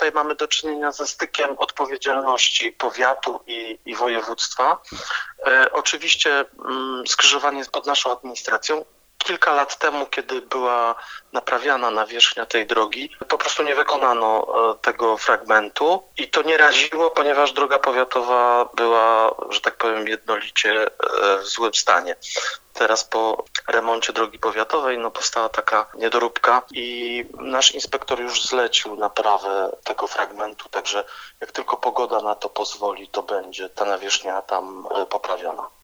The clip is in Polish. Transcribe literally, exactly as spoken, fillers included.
tutaj mamy do czynienia ze stykiem odpowiedzialności powiatu i, i województwa. E, oczywiście mm, skrzyżowanie jest pod naszą administracją. Kilka lat temu, kiedy była naprawiana nawierzchnia tej drogi, po prostu nie wykonano tego fragmentu i to nie raziło, ponieważ droga powiatowa była, że tak powiem, jednolicie w złym stanie. Teraz po remoncie drogi powiatowej no, powstała taka niedoróbka i nasz inspektor już zlecił naprawę tego fragmentu, także jak tylko pogoda na to pozwoli, to będzie ta nawierzchnia tam poprawiona.